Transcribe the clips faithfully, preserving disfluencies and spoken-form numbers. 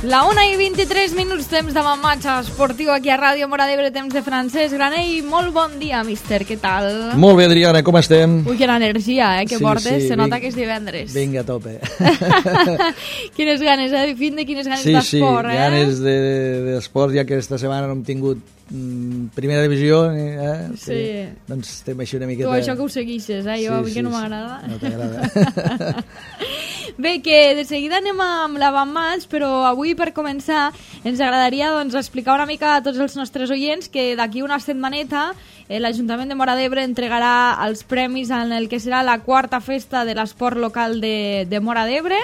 La una i vint-i-tres minuts, temps de mamatge esportiu aquí a Ràdio Móra d'Ebre, temps de Francesc Granell. Molt bon dia, míster, què tal? Molt bé, Adriana, com estem? Ui, quina energia, eh, que sí, portes, sí, se nota vinc, que és divendres. Vinga, a tope. Quines ganes, eh, de fin de quines ganes sí, d'esport, sí, eh? ganes d'esport, de, ja que aquesta setmana no hem tingut mm, primera divisió, eh? Sí. sí. Doncs estem així una miqueta... Tu això que ho seguixes, eh? Jo, sí, sí, que sí, no m'agrada. Sí. No t'agrada. Bé, que de seguida anem amb l'avantmatch, però avui per començar ens agradaria doncs, explicar una mica a tots els nostres oients que d'aquí una setmaneta eh, l'Ajuntament de Móra d'Ebre entregarà els premis en el que serà la quarta festa de l'esport local de, de Móra d'Ebre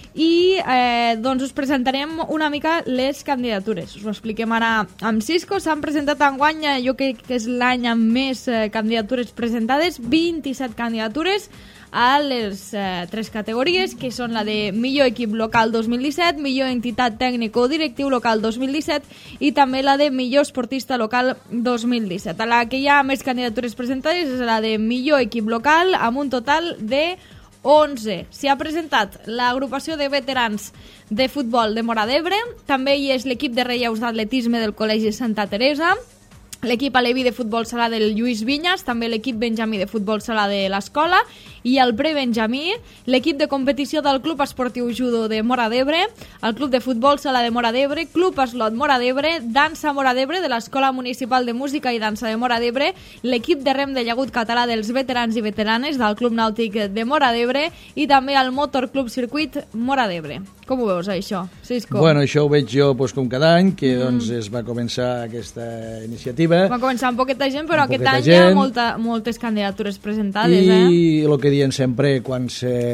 i eh, doncs us presentarem una mica les candidatures. Us ho expliquem ara amb Cisco. S'han presentat enguany, jo crec que és l'any amb més eh, candidatures presentades, vint-i-set candidatures a les eh, tres categories, que són la de millor equip local dos mil disset, millor entitat tècnico directiu local dos mil disset i també la de millor esportista local dos mil disset. A la que hi ha més candidatures presentades és la de millor equip local, amb un total de onze. S'hi ha presentat l'agrupació de veterans de futbol de Móra d'Ebre, també hi és l'equip de relleus d'atletisme del Col·legi Santa Teresa, l'equip aleví de futbol sala del Lluís Vinyas, també l'equip benjamí de futbol sala de l'escola i el pre-benjamí, l'equip de competició del Club Esportiu Judo de Móra d'Ebre, el Club de Futbol Sala de Móra d'Ebre, Club Eslot Móra d'Ebre, Dansa Móra d'Ebre de l'Escola Municipal de Música i Dansa de Móra d'Ebre, l'equip de rem de llagut català dels veterans i veteranes del Club Nàutic de Móra d'Ebre i també el Motor Club Circuit Móra d'Ebre. Com ho veus, això, Cisco? Bueno, això ho veig jo doncs, com cada any, que mm. doncs, es va començar aquesta iniciativa. Va començar amb poqueta gent, però amb aquest any gent. hi ha molta, moltes candidatures presentades, I eh? I el que diem sempre, quan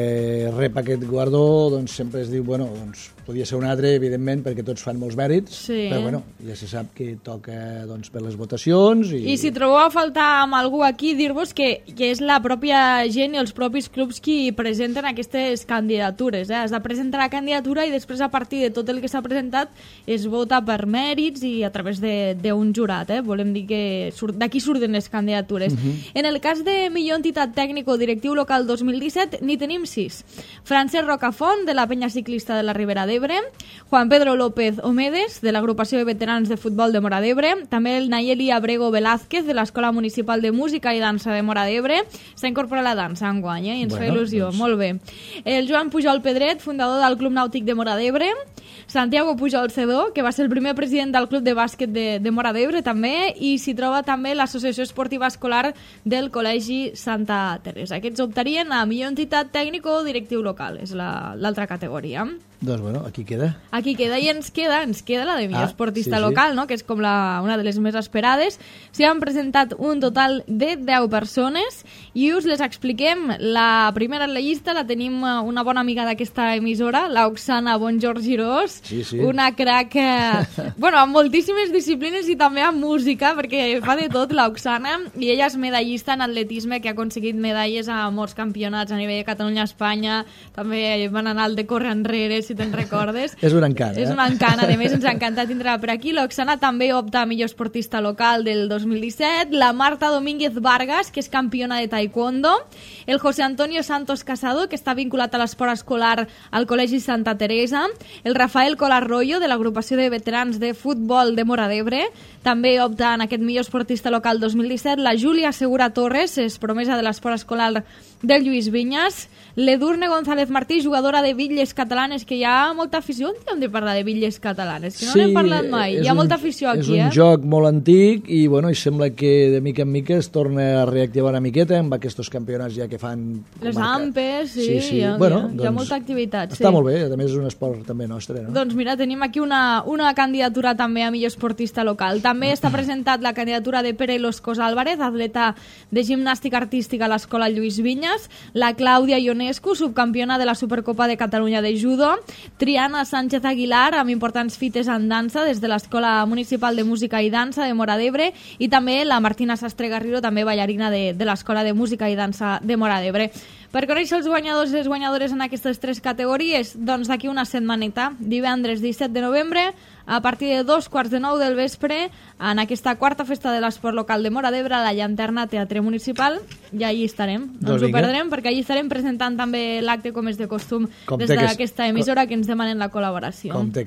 se rep aquest guardó, doncs sempre es diu, bueno, doncs podia ser un altre, evidentment, perquè tots fan molts mèrits, sí. però bueno, ja se sap que toca doncs, per les votacions. I, I si trobeu a faltar amb algú aquí, dir-vos que, que és la pròpia gent i els propis clubs qui presenten aquestes candidatures. Eh? Has de presentar la candidatura i després a partir de tot el que s'ha presentat es vota per mèrits i a través d'un jurat. Eh? Volem dir que surt, d'aquí surten les candidatures. Uh-huh. En el cas de millor entitat tècnic o directiu local dos mil disset n'hi tenim sis. Francesc Rocafont, de la penya ciclista de la Ribera d'Ebre, Juan Pedro López Omedes, de l'agrupació de veterans de futbol de Móra d'Ebre, també el Nayeli Abrego Velázquez, de l'Escola Municipal de Música i Dansa de Móra d'Ebre. S'ha incorporat la dansa enguany, eh? I ens bueno, fa il·lusió, doncs... molt bé. El Joan Pujol Pedret, fundador del Club Nàutic de Móra d'Ebre, Santiago Pujol Cedó, que va ser el primer president del Club de Bàsquet de, de Móra d'Ebre també, i s'hi troba també l'Associació Esportiva Escolar del Col·legi Santa Teresa. Aquests optarien a millor entitat tècnic o directiu local, és l'altra la, categoria. Doncs bueno, aquí queda. Aquí queda i ens queda, ens queda la de millor ah, esportista sí, sí. local, no? Que és com la, una de les més esperades. S'hi han presentat un total de deu persones i us les expliquem. La primera en la llista la tenim una bona amiga d'aquesta emissora, l'Oxana Bonjor Girós, sí, sí. una crac, eh, bueno, amb moltíssimes disciplines i també amb música, perquè fa de tot l'Oxana, i ella és medallista en atletisme, que ha aconseguit medalles a molts campionats a nivell de Catalunya-Espanya, també van anar al de córrer enrere, si te'n recordes. És una encana. És una encana, a més ens encanta tindre-la per aquí. L'Oxana també opta a millor esportista local del dos mil disset, la Marta Domínguez Vargas, que és campiona de taekwondo, el José Antonio Santos Casado, que està vinculat a l'esport escolar al Col·legi Santa Teresa, el Rafael Colarroyo, de l'agrupació de veterans de futbol de Móra d'Ebre, també opta en aquest millor esportista local dos mil disset, la Júlia Segura Torres, és promesa de l'esport escolar del Lluís Vinyas, l'Edurne González Martí, jugadora de bitlles catalanes, que hi ha molta afició. On hem de parlar de bitlles catalanes? Que no sí, n'hem parlat mai. Hi ha un, molta afició aquí, eh? És un joc molt antic i, bueno, i sembla que de mica en mica es torna a reactivar una miqueta amb aquests campionats ja que fan... Les marca. ampes, sí, sí, sí. Hi, ha, bueno, hi ha, doncs, hi ha molta activitat. Està sí. molt bé, a més és un esport també nostre, no? Doncs mira, tenim aquí una, una candidatura també a millor esportista local. També està presentat la candidatura de Pere Loscos Álvarez, atleta de gimnàstica artística a l'Escola Lluís Vinyas, la Clàudia Ionescu, subcampiona de la Supercopa de Catalunya de Judo, Triana Sánchez Aguilar, amb importants fites en dansa des de l'Escola Municipal de Música i Dansa de Móra d'Ebre, i també la Martina Sastre Garrido, també ballarina de, de l'Escola de Música i Dansa de Móra d'Ebre. Per conèixer els guanyadors i les guanyadores en aquestes tres categories, doncs d'aquí una setmaneta, divendres disset de novembre, a partir de dos quarts de nou del vespre, en aquesta quarta festa de l'esport local de Móra d'Ebre, a la Llanterna Teatre Municipal, i allí estarem. No ens ho perdrem, perquè allí estarem presentant també l'acte com és de costum com des d'aquesta emissora que ens demanen la col·laboració. Com té que ser.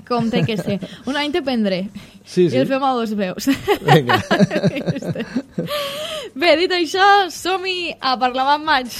Com té que ser. Un any te prendré. Sí, sí. I el fem a dos veus. Vinga. Bé, dit això, som-hi a parlar amb maig.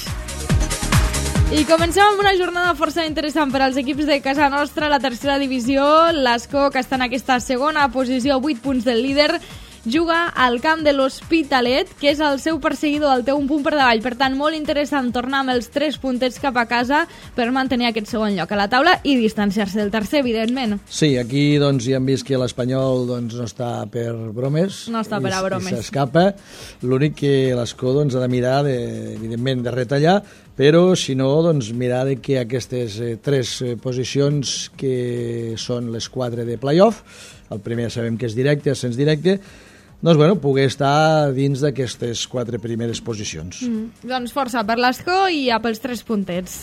I comencem amb una jornada força interessant per als equips de casa nostra, la tercera divisió. L'Escó, que està en aquesta segona posició, vuit punts del líder, juga al camp de l'Hospitalet, que és el seu perseguidor, el té un punt per davall. Per tant, molt interessant tornar amb els tres puntets cap a casa per mantenir aquest segon lloc a la taula i distanciar-se del tercer, evidentment. Sí, aquí doncs, ja hem vist que l'Espanyol doncs, no està per bromes. No està per a bromes. I s'escapa. L'únic que l'Escó doncs, ha de mirar, de, evidentment, de retallar, però si no, doncs, mirar de que aquestes eh, tres eh, posicions que són les quatre de play-off, el primer ja sabem que és directe, ascens directe, doncs, bueno, poder estar dins d'aquestes quatre primeres posicions. Mm, doncs força per l'Escó i ja pels tres puntets.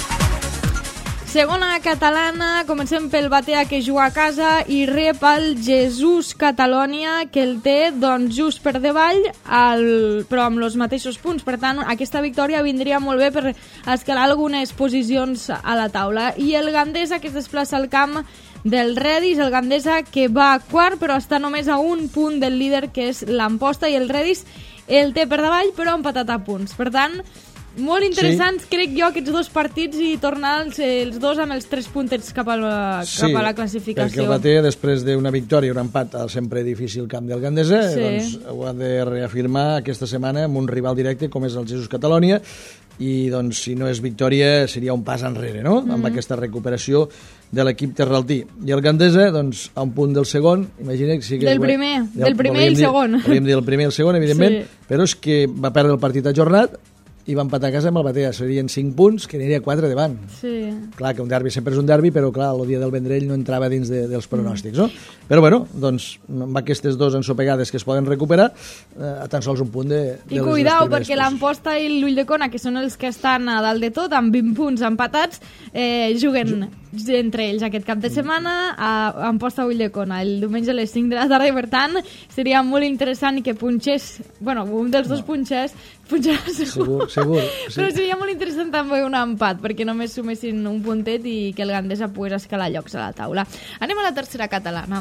Segona catalana, comencem pel Batea, que juga a casa i rep el Jesús Catalònia, que el té doncs, just per davall, el, però amb els mateixos punts. Per tant, aquesta victòria vindria molt bé per escalar algunes posicions a la taula. I el Gandesa, que es desplaça al camp del Redis, el Gandesa, que va quart, però està només a un punt del líder, que és l'Amposta, i el Redis el té per davall, però empatat a punts. Per tant, molt interessants, sí. Crec jo, aquests dos partits i tornar els, els dos amb els tres puntets cap a la, sí, cap a la classificació. Sí, perquè el Batea, després d'una victòria i un empat al sempre difícil camp del Gandesa, sí. doncs ho ha de reafirmar aquesta setmana amb un rival directe com és el Jesús Catalònia, i doncs si no és victòria seria un pas enrere, no? Mm-hmm. Amb aquesta recuperació de l'equip terraltí. I el Gandesa, doncs, a un punt del segon, imagina que sí que... Del primer, del, del primer i el segon. Volíem dir el primer i el segon, evidentment, sí. Però és que va perdre el partit ajornat i va empatar a casa amb el Batea. Serien cinc punts, que aniria quatre davant. Sí. Clar, que un derbi sempre és un derbi, però clar, el dia del Vendrell no entrava dins de, dels pronòstics, no? Però bueno, doncs, amb aquestes dues ensopegades que es poden recuperar, eh, tan sols un punt de... de I cuidao, perquè l'Amposta i l'Ulldecona, que són els que estan a dalt de tot, amb vint punts empatats, eh, juguen entre ells aquest cap de setmana a Amposta Ulldecona, el diumenge a les cinc de la tarda, i per tant seria molt interessant que punxés, bueno, un dels dos no. punxés, punxarà segur, segur, segur sí. Però seria molt interessant també un empat, perquè només sumessin un puntet i que el Gandesa pogués escalar llocs a la taula. Anem a la tercera catalana.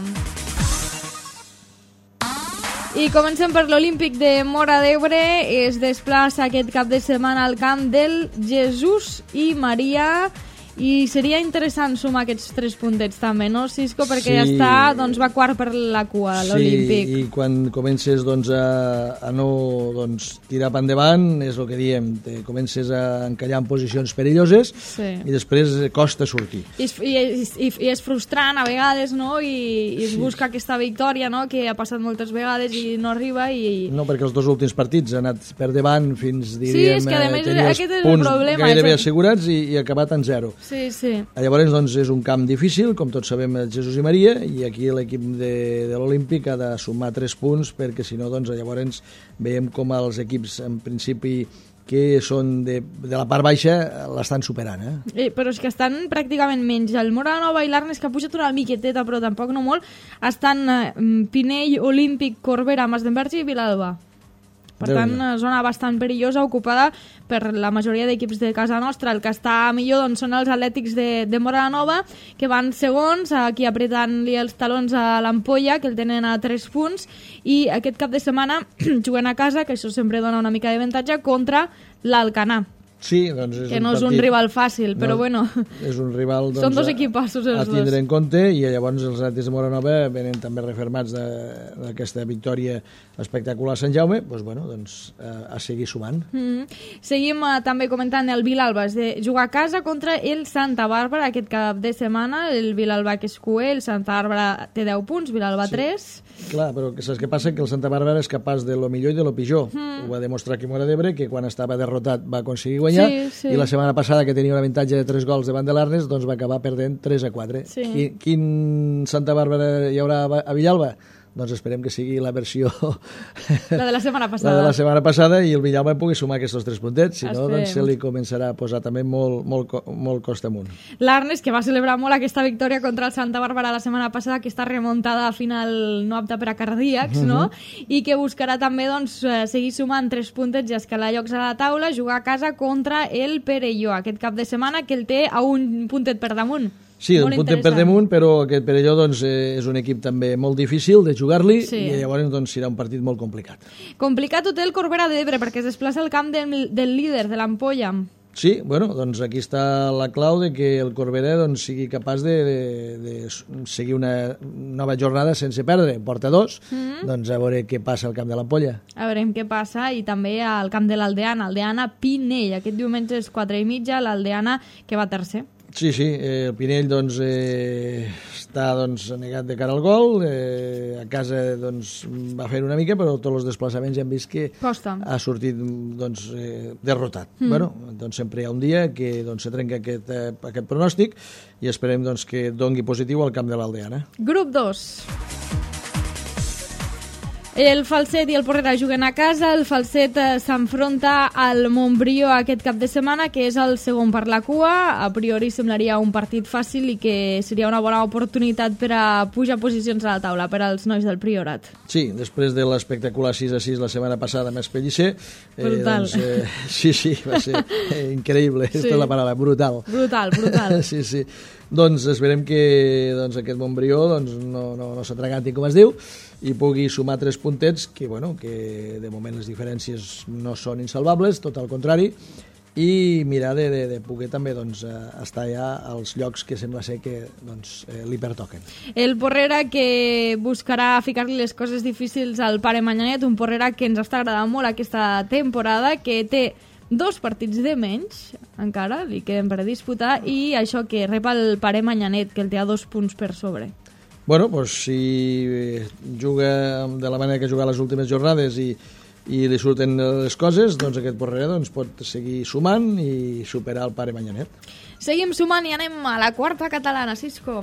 I comencem per l'Olímpic de Móra d'Ebre. Es desplaça aquest cap de setmana al camp del Jesús i Maria, i seria interessant sumar aquests tres puntets també, no, Cisco? Perquè sí. Ja està, doncs va quart per la cua, sí, l'Olímpic. I quan comences doncs, a, a no doncs, tirar per endavant, és el que diem, te comences a encallar en posicions perilloses, sí. I després costa sortir. I, i, i, i és frustrant a vegades, no? I, i es sí. busca aquesta victòria, no? Que ha passat moltes vegades i no arriba. I... No, perquè els dos últims partits han anat per davant fins, diríem, sí, és que a més, tenir els aquest és punts el problema, gairebé és... assegurats i, i acabat en zero. Sí, sí. Llavors, doncs, és un camp difícil, com tots sabem, el Jesús i Maria, i aquí l'equip de, de l'Olímpic ha de sumar tres punts, perquè si no, doncs, llavors veiem com els equips, en principi, que són de, de la part baixa, l'estan superant, eh? eh? Però és que estan pràcticament menys. El Móra Nova i l'Arnes, que ha pujat una miqueteta, però tampoc no molt, estan eh, Pinell, Olímpic, Corbera, Masdenverge i Vilalba. Per tant, zona bastant perillosa, ocupada per la majoria d'equips de casa nostra. El que està millor doncs, són els Atlètics de, de Móra Nova, que van segons, aquí apretant-li els talons a l'Ampolla, que el tenen a tres punts, i aquest cap de setmana juguen a casa, que això sempre dona una mica d'avantatge, contra l'Alcanar. Sí, doncs és que un no és partit, un rival fàcil, però no, bueno, és un rival, doncs, són dos equipassos els a tindre dos. En compte, i llavors els Atlètics de Móra Nova venen també refermats d'aquesta victòria espectacular a Sant Jaume, doncs, bueno, doncs, a, a seguir sumant. Mm-hmm. Seguim uh, també comentant el Vilalba, és de jugar a casa contra el Santa Bàrbara aquest cap de setmana. El Vilalba, que és cué, el Santa Bàrbara té deu punts, Vilalba sí. tres. Clar, però saps què passa? Que el Santa Bàrbara és capaç de lo millor i de lo pitjor. Mm. Ho va demostrar aquí a Móra d'Ebre, que quan estava derrotat va aconseguir guanyar, sí, sí. I la setmana passada, que tenia un avantatge de tres gols davant de l'Arnes, doncs va acabar perdent tres a quatre. Sí. Quin, quin Santa Bàrbara hi haurà a Villalba? Doncs esperem que sigui la versió... La de la setmana passada. La de la setmana passada, i el Villalba pugui sumar aquests tres puntets, si no, doncs se li començarà a posar també molt, molt, molt costa amunt. L'Arnes, que va celebrar molt aquesta victòria contra el Santa Bàrbara la setmana passada, que està remuntada a final no apta per a cardíacs, uh-huh. no? I que buscarà també doncs, seguir sumant tres puntets i escalar llocs a la taula, jugar a casa contra el Perelló aquest cap de setmana, que el té a un puntet per damunt. Sí, un puntet per damunt, però aquest per allò doncs, eh, és un equip també molt difícil de jugar-li sí. i llavors doncs, serà un partit molt complicat. Complicat ho té el Corbera d'Ebre perquè es desplaça al camp del, del líder, de l'Ampolla. Sí, bueno, doncs aquí està la clau de que el Corbera doncs, sigui capaç de, de, de seguir una nova jornada sense perdre. Porta dos, mm-hmm. doncs a veure què passa al camp de l'Ampolla. A veurem què passa i també al camp de l'Aldeana, Aldeana Pinell. Aquest diumenge és quatre i mitja, l'Aldeana que va tercer. Sí, sí, eh, el Pinell doncs, eh, està doncs, negat de cara al gol, eh, a casa doncs, va fer una mica, però tots els desplaçaments ja hem vist que Costa. ha sortit doncs, eh, derrotat. Mm. Bueno, doncs sempre hi ha un dia que doncs, se trenca aquest, eh, aquest pronòstic i esperem doncs, que dongui positiu al camp de l'Aldeana. Grup dos. El Falset i el Porrera juguen a casa. El Falset eh, s'enfronta al Montbrió aquest cap de setmana, que és el segon per la cua. A priori semblaria un partit fàcil i que seria una bona oportunitat per a pujar posicions a la taula per als nois del Priorat. Sí, després de l'espectacular sis a sis la setmana passada amb Espellicer, eh, brutal. Doncs, eh, sí, sí, va ser eh, increïble, sí. Aquesta és la paraula, brutal. Brutal, brutal. Sí, sí. Doncs esperem que doncs, aquest Montbrió doncs, no, no, no s'atraganti, com es diu, i pugui sumar tres puntets, que, bueno, que de moment les diferències no són insalvables, tot al contrari, i mirar de, de, de poder també doncs, estar ja als llocs que sembla ser que doncs, eh, li pertoquen. El Porrera que buscarà ficar-li les coses difícils al Pare Manyanet, un Porrera que ens està agradant molt aquesta temporada, que té dos partits de menys, encara, li queden per disputar, i això que rep el Pare Manyanet, que el té a dos punts per sobre. Bueno, doncs si juga de la manera que juga les últimes jornades i, i li surten les coses, doncs aquest Porrera doncs, pot seguir sumant i superar el Pare Manyanet. Seguim sumant i anem a la quarta catalana, Cisco.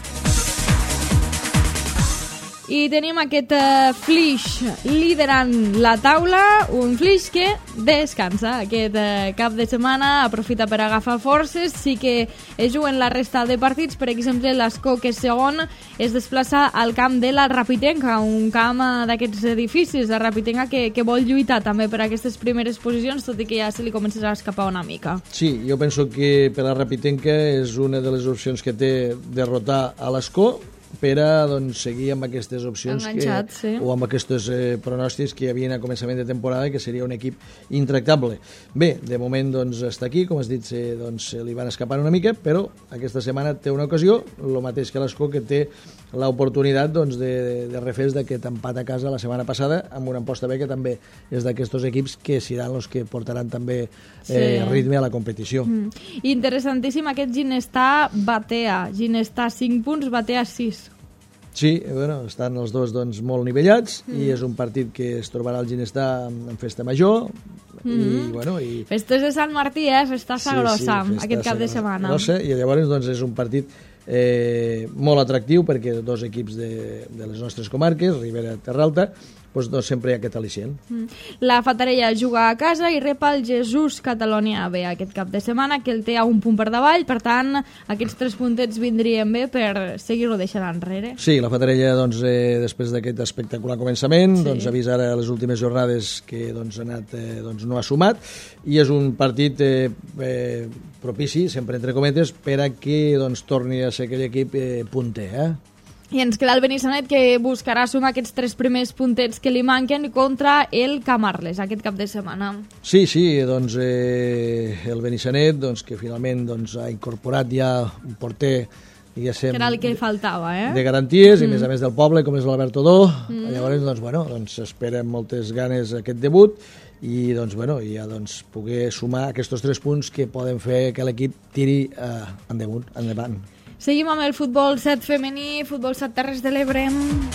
I tenim aquest uh, Flix liderant la taula, un Flix que descansa aquest uh, cap de setmana, aprofita per agafar forces, sí que es juguen la resta de partits, per exemple l'Escó, que és segon, es desplaça al camp de la Rapitenca, un camp uh, d'aquests edificis, la Rapitenca que, que vol lluitar també per aquestes primeres posicions, tot i que ja se li comença a escapar una mica. Sí, jo penso que per la Rapitenca és una de les opcions que té derrotar a l'Escó, per a doncs, seguir amb aquestes opcions Enganxat, que, sí. o amb aquests eh, pronòstics que hi havia a començament de temporada, que seria un equip intractable. Bé, de moment doncs, està aquí, com has dit, se, doncs, se li van escapar una mica, però aquesta setmana té una ocasió, el mateix que l'Escó, que té l'oportunitat doncs, de, de, de refer d'aquest empat a casa la setmana passada, amb una Amposta B que també és d'aquests equips que seran els que portaran també eh, sí. ritme a la competició. Mm. Interessantíssim aquest Ginestà Batea. Ginestà cinc punts, Batea sis. Sí, bueno, estan els dos doncs, molt nivellats mm. i és un partit que es trobarà el Ginestà en festa major mm. i, bueno, i... Festes de Sant Martí, eh? Festa sí, grossa, sí, aquest cap de setmana. Grossa, i llavors doncs, és un partit eh, molt atractiu perquè dos equips de, de les nostres comarques, Ribera i Terralta, doncs, doncs sempre hi ha aquest al·licient. Mm. La Fatarella juga a casa i rep el Jesús Catalònia B aquest cap de setmana, que el té a un punt per davall, per tant, aquests tres puntets vindrien bé per seguir-ho deixant enrere. Sí, la Fatarella, doncs, eh, després d'aquest espectacular començament, sí. doncs, avisa ara les últimes jornades que doncs, ha anat, eh, doncs, no ha sumat, i és un partit eh, eh, propici, sempre entre cometes, per a que doncs, torni a ser aquell equip eh, punter, eh? I ens queda el Benissanet, que buscarà sumar aquests tres primers puntets que li manquen contra el Camarles aquest cap de setmana. Sí, sí, doncs eh, el Benissanet, doncs, que finalment doncs, ha incorporat ja un porter, diguéssim, que era el que faltava, eh? de garanties, mm. i més a més del poble, com és l'Albert Odó. Mm. Llavors, doncs, bueno, doncs, espera amb moltes ganes aquest debut i doncs, bueno, ja doncs, poder sumar aquests tres punts que poden fer que l'equip tiri eh, endavant, endavant. Seguim amb el futbol set femení, futbol set Terres de l'Ebre.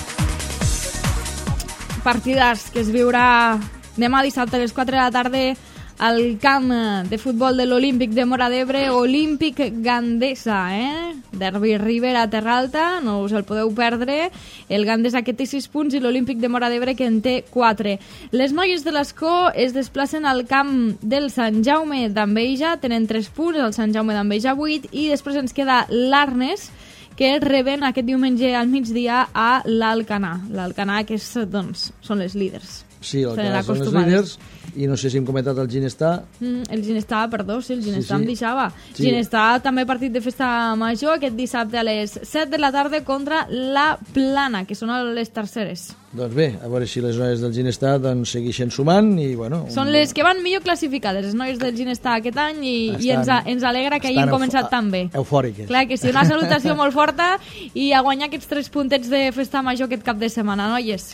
Partidàs que es viurà demà dissabte a les quatre de la tarda al camp de futbol de l'Olímpic de Móra d'Ebre, Olímpic Gandesa, eh? Derbi Ribera-Terralta, no us el podeu perdre. El Gandesa que té sis punts i l'Olímpic de Móra d'Ebre que en té quatre. Les noies de l'Escó es desplacen al camp del Sant Jaume d'Enveja, tenen tres punts, el Sant Jaume d'Enveja vuit, i després ens queda l'Arnes, que reben aquest diumenge al migdia a l'Alcanar. L'Alcanar, que és, doncs, són les líders. Sí, l'Alcanar són els líders, i no sé si hem comentat el Ginestar. Mm, el Ginestar, perdó, sí, el Ginestar sí, sí. em deixava. Sí. Ginestar també partit de festa major aquest dissabte a les set de la tarda contra la Plana, que són les terceres. Doncs bé, a veure si les noies del Ginestar doncs, segueixen sumant i bueno... Són un... les que van millor classificades, les noies del Ginestar aquest any, i, estan, i ens, a, ens alegra que hagin començat tan bé. Eufòriques. Clar que sí, una salutació molt forta i a guanyar aquests tres puntets de festa major aquest cap de setmana, noies.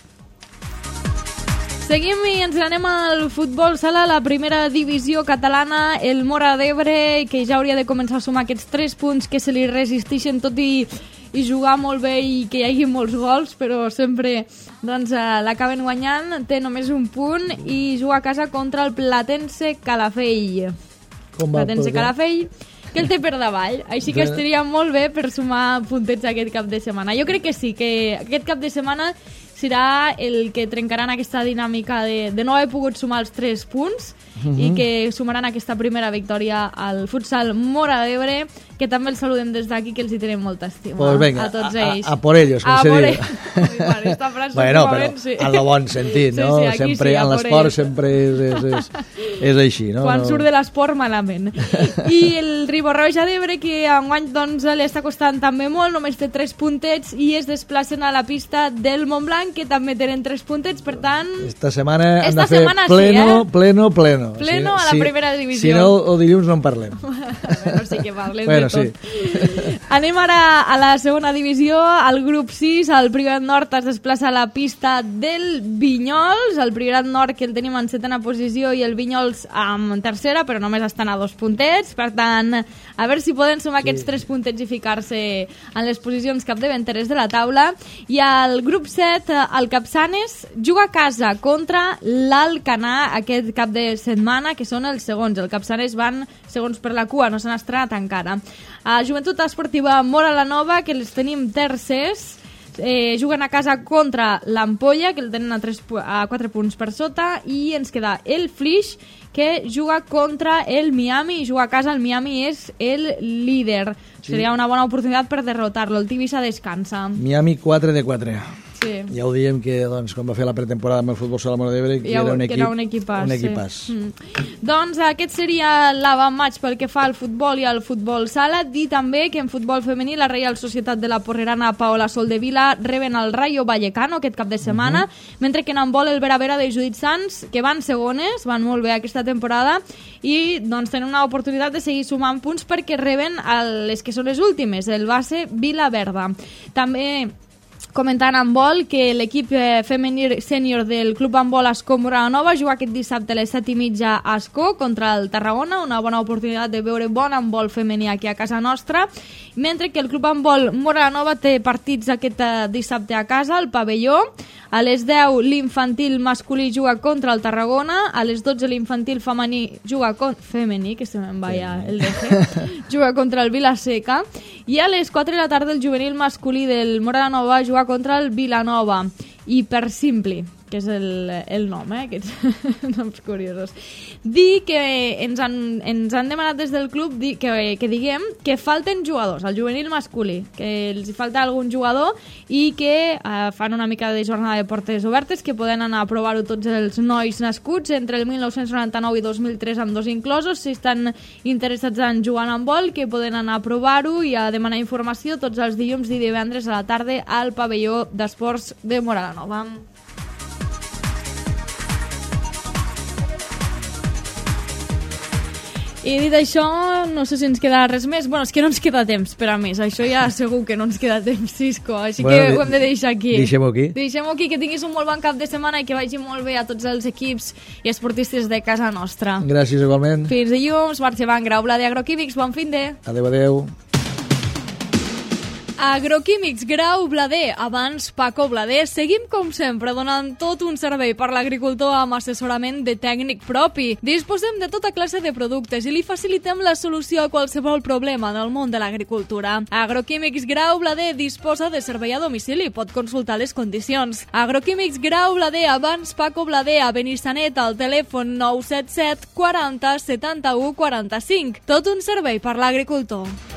Seguim i ens anem al futbol sala, la primera divisió catalana, el Móra d'Ebre, que ja hauria de començar a sumar aquests tres punts que se li resisteixen, tot i, i jugar molt bé i que hi hagi molts gols, però sempre doncs, l'acaben guanyant. Té només un punt i juga a casa contra el Platense Calafell. Com va, Platense Calafell, que el té per davall, així que estaria molt bé per sumar puntets aquest cap de setmana. Jo crec que sí, que aquest cap de setmana serà el que trencaran aquesta dinàmica de, de no haver pogut sumar els tres punts uh-huh. i que sumaran aquesta primera victòria al futsal Móra d'Ebre, que també els saludem des d'aquí, que els hi tenen molta estima pues venga, a tots ells. A, a, a por ellos, com a se por diu. Bueno, esta frase bueno, però sí. en el bon sentit, no? Sí, sí, sempre sí, en l'esport sempre és, és, és, és així, no? Quan no... surt de l'esport, malament. I el Riborroja d'Ebre, que enguany doncs, li està costant també molt, només té tres puntets i es desplacen a la pista del Montblanc, que també tenen tres puntets, per tant... Esta setmana Esta han de fer setmana pleno, sí, eh? pleno, pleno. Pleno si, a la si, primera divisió. Si no, o dilluns no en parlem. Bueno, sí que parlem bueno, de tot. Sí. Anem ara a la segona divisió, al grup sis, el Priorat Nord es desplaça a la pista del Vinyols, el Priorat Nord que el tenim en setena posició i el Vinyols en tercera, però només estan a dos puntets, per tant, a veure si poden sumar sí. aquests tres puntets i ficar-se en les posicions capdavanteres de la taula. I al grup set, el Capçanes juga a casa contra l'Alcanar aquest cap de setmana, que són els segons. El Capçanes van segons per la cua, no s'han estrenat encara. A Joventut Esportiva Móra la Nova, que els tenim tercers, eh, juguen a casa contra l'Ampolla, que el tenen a, tres, a quatre punts per sota, i ens queda el Flix, que juga contra el Miami, i juga a casa, el Miami és el líder. Sí. Seria una bona oportunitat per derrotar-lo. El Tivissa descansa. Miami quatre de quatre. Sí. Ja ho diem que doncs, quan va fer la pretemporada amb el futbol sala Móra d'Ebre que, ja, era un equip, que era un equipàs, un equipàs. Sí. Mm. Doncs aquest seria l'avantmatch pel que fa al futbol i al futbol sala. Dir també que en futbol femení la Reial Societat de la Porrerana Paola Soldevila reben el Rayo Vallecano aquest cap de setmana, uh -huh. mentre que en handbol el Vera Vera de Judit Sans, que van segones, van molt bé aquesta temporada i doncs tenen una oportunitat de seguir sumant punts perquè reben les que són les últimes, el base Vilaverda. També comentant en vol que l'equip eh, femení sènior del Club Handbol Ascó Móra la Nova juga aquest dissabte a les set i mitja a Ascó contra el Tarragona, una bona oportunitat de veure bon handbol femení aquí a casa nostra, mentre que el Club Handbol Móra la Nova té partits aquest eh, dissabte a casa, al pavelló. A les deu l'infantil masculí juga contra el Tarragona, a les dotze l'infantil femení juga contra... femení, que se me'n vaya el D G, juga contra el Vilaseca, i a les quatre de la tarda el juvenil masculí del Móra la Nova juga contra el Vilanova. I per Simpli, que és el, el nom, eh, aquests noms curiosos. Dir que ens han, ens han demanat des del club di, que, que diguem que falten jugadors, al juvenil masculí, que els falta algun jugador i que eh, fan una mica de jornada de portes obertes, que poden anar a provar-ho tots els nois nascuts entre el mil nou-cents noranta-nou i dos mil tres amb dos inclosos. Si estan interessats en jugar en handbol, que poden anar a provar-ho i a demanar informació tots els dilluns i divendres a la tarda al pavelló d'esports de Móra la Nova. I dit això, no sé si ens queda res més. Bueno, és que no ens queda temps per a més. Això ja segur que no ens queda temps, Cisco. Així bueno, que ho hem de deixar aquí. Deixem-ho aquí. Deixem-ho aquí, que tinguis un molt bon cap de setmana i que vagi molt bé a tots els equips i esportistes de casa nostra. Gràcies, igualment. Fins dilluns, Marxa Van Grau, Blade Agroquímics, bon fin de. Adéu, adéu. Agroquímics Grau Blader, abans Paco Blader. Seguim com sempre donant tot un servei per l'agricultor amb assessorament de tècnic propi. Disposem de tota classe de productes i li facilitem la solució a qualsevol problema en el món de l'agricultura. Agroquímics Grau Blader disposa de servei a domicili, pot consultar les condicions. Agroquímics Grau Blader, abans Paco Blader, a Benissanet, al telèfon nou set set quaranta setanta-u quaranta-cinc. Tot un servei per l'agricultor.